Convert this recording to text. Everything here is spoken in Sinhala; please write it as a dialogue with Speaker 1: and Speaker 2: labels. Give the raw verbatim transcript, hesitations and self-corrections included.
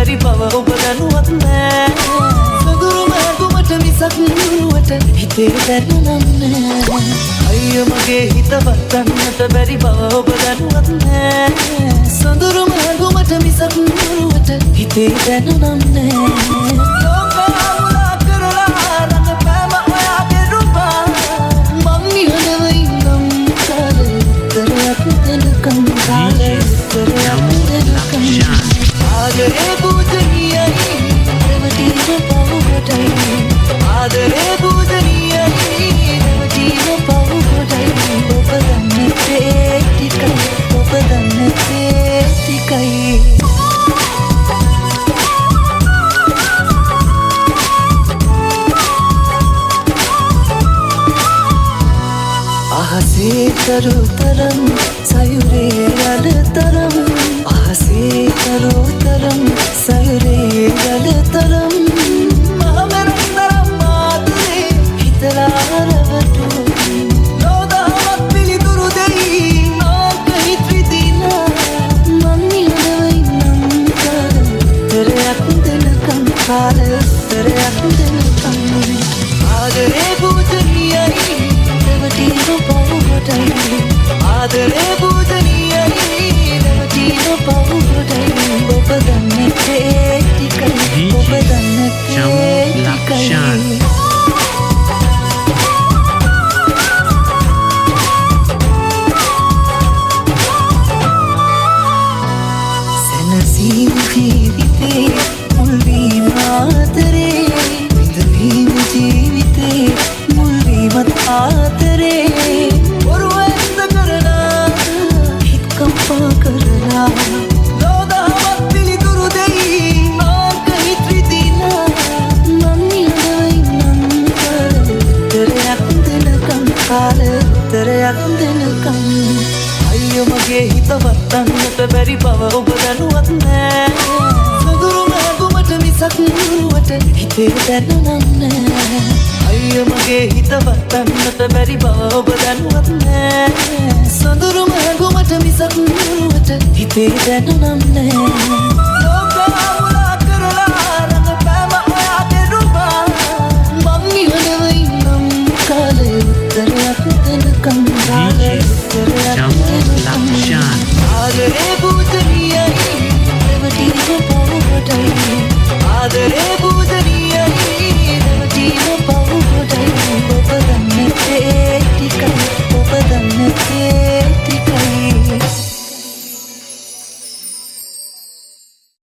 Speaker 1: බැරි බව ඔබ දැනුවත් නෑ සඳුරු මෑගුමට මිසක් නුරුවට හිතේ දැනුනන්නේ අයිය මගේ හිත වත්තන්නට බැරි බව ඔබ දැනුවත් නෑ සඳුරු මෑගුමට මිසක් නුරුවට හිතේ දැනුනන්නේ ලෝකමුලා කරලා රඟපෑම ඔයාගේ රූපා මං නිහඬව ඉන්නම් කාලේ උත්තරයක් දෙනකම් කාලේ උත්තරයක් දෙනකම් ආදරේ පූජනීයයි රැවටීම පවුකොටයි ආදරේ පූජනීයයි රැවටීම පවුකොටයි ඔබ දන්නතේ ටිකයි ඔබ දන්නතේ ටිකයි අහසේ තරුතරම් සයුරේ යලතරම් අහසේ තරුතරම් සයුරේ යලතරම් මහමෙරතරම් මාතුලේ හිතලා රවටු ලෝදාවත් පිළිතුරු දෙයි ආක හිත්‍රිදිනා මං නිහඬව ඉන්නම් කාලතරයක් දෙනකම් කාලතරයක් දෙනකම් ආදරේ පූජනීයයි රැවටීම පවුකොටයි ආදරේ පූජනීයයි රැවටීම පවුකොටයි ඔබ දන්නතේ ටිකයි ඔබ දන්නතේ ටිකයි සැනසීම ජීවිතේ මුල්වීම ආදරේ විඳවීම ජීවිතේ මුල්වීමත් ආදරේ ඔරුවෙන්ද කරලා හිත් කම්පා කරලා ලෝදාවත් පිළිතුරු දෙයි ආක හිත්‍රිදිනා මං නිහඬව ඉන්නම් කාලතරයක් දෙනකම් කාලතරයක් දෙනකම් අයියෝ මගේ හිත වත්තන්නට බැරි බව ඔබ දැනුවත් නෑ සඳුරු මෑගුමට මිසක් නුරුවට හිතේ දැනුනන්නේ අයිය මගේ හිත වත්තන්නට බැරි බව ඔබ දැනුවත් නෑ සඳුරු මෑගුමට මිසක් නුරුවට හිතේ දැනුනන්නේ